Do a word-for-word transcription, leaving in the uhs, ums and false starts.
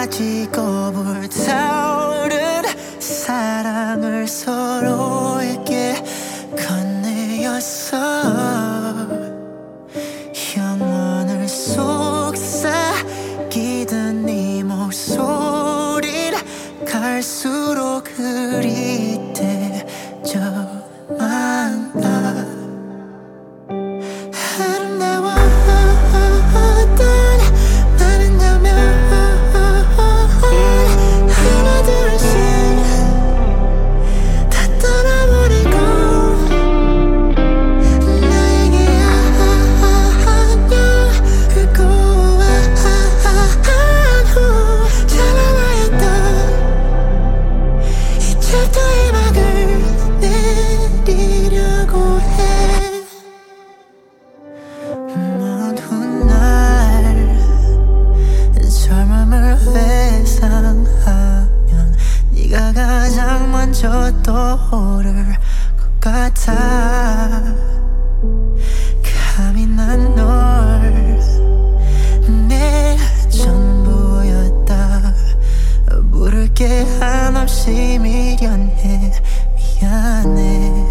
가지고 불타오른 사랑을 서로에게 건네였어. 영혼을 속삭이던 네 목소리를 갈수록 흐릿해져만 가. 아름다웠던 많은 장면 하나 둘씩 다 떠나버리고 나에게 안녕을 고한 후 찬란하였던 이 챕터의 막을 내리려고 해. 모든 날 젊음을 회상하면 네가 가장 먼저 떠오를 것 같아. 감히 난 널 내 전부였다. 부를게 한없이 미련해. 미안해.